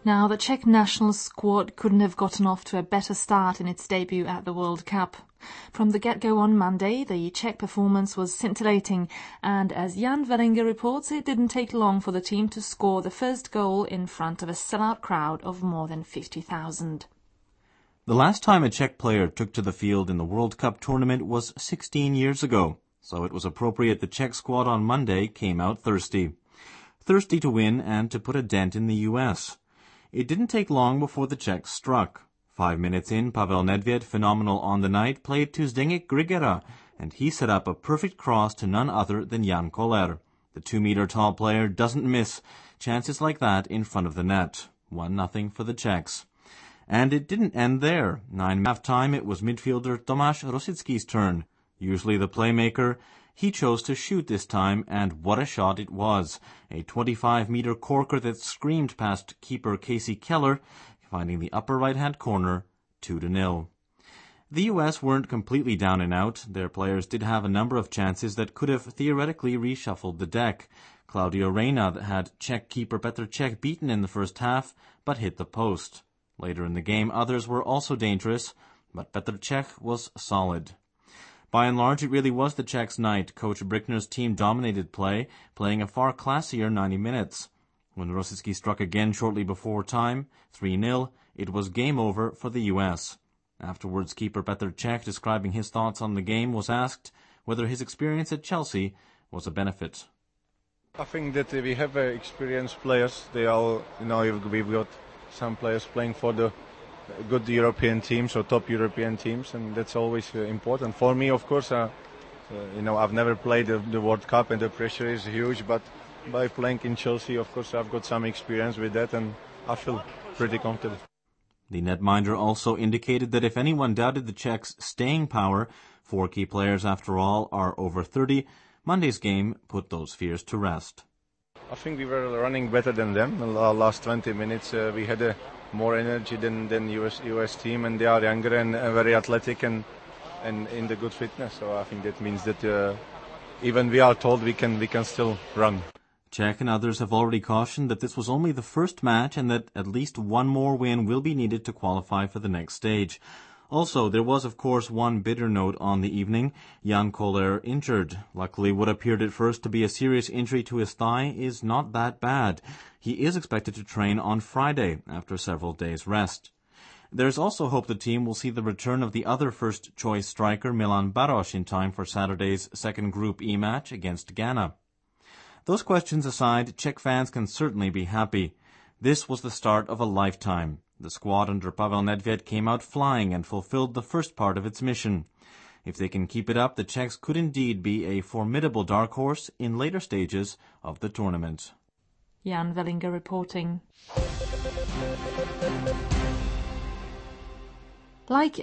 Now, the Czech national squad couldn't have gotten off to a better start in its debut at the World Cup. From the get-go on Monday, the Czech performance was scintillating, and as Jan Wellinger reports, it didn't take long for the team to score the first goal in front of a sellout crowd of more than 50,000. The last time a Czech player took to the field in the World Cup tournament was 16 years ago, so it was appropriate the Czech squad on Monday came out thirsty. Thirsty to win and to put a dent in the U.S. It didn't take long before the Czechs struck. 5 minutes in, Pavel Nedvěd, phenomenal on the night, played to Zdeněk Grigera, and he set up a perfect cross to none other than Jan Koller. The 2-meter-tall player doesn't miss chances like that in front of the net. 1-0 for the Czechs. And it didn't end there. 9 half-time, it was midfielder Tomáš Rosický's turn. Usually the playmaker, he chose to shoot this time, and what a shot it was. A 25-meter corker that screamed past keeper Casey Keller, finding the upper right-hand corner, 2-0. The U.S. weren't completely down and out. Their players did have a number of chances that could have theoretically reshuffled the deck. Claudio Reyna had Czech keeper Petr Cech beaten in the first half, but hit the post. Later in the game, others were also dangerous, but Petr Cech was solid. By and large, it really was the Czechs' night. Coach Brickner's team dominated play, playing a far classier 90 minutes. When Rosický struck again shortly before time, 3-0, it was game over for the U.S. Afterwards, keeper Petr Cech, describing his thoughts on the game, was asked whether his experience at Chelsea was a benefit. I think that we have experienced players. They all, we've got some players playing for the good European teams or top European teams, and that's always important. For me, of course, I've never played the World Cup, and the pressure is huge, but by playing in Chelsea, of course, I've got some experience with that, and I feel pretty comfortable. The netminder also indicated that if anyone doubted the Czechs' staying power, 4 key players, after all, are over 30, Monday's game put those fears to rest. I think we were running better than them. In the last 20 minutes, we had more energy than US team, and they are younger and very athletic and in the good fitness. So I think that means that even we are told we can still run. Cech and others have already cautioned that this was only the first match and that at least one more win will be needed to qualify for the next stage. Also, there was, of course, one bitter note on the evening. Jan Koller injured. Luckily, what appeared at first to be a serious injury to his thigh is not that bad. He is expected to train on Friday after several days' rest. There's also hope the team will see the return of the other first-choice striker, Milan Baroš, in time for Saturday's second Group E match against Ghana. Those questions aside, Czech fans can certainly be happy. This was the start of a lifetime. The squad under Pavel Nedvěd came out flying and fulfilled the first part of its mission. If they can keep it up, the Czechs could indeed be a formidable dark horse in later stages of the tournament. Jan Wellinger reporting. Like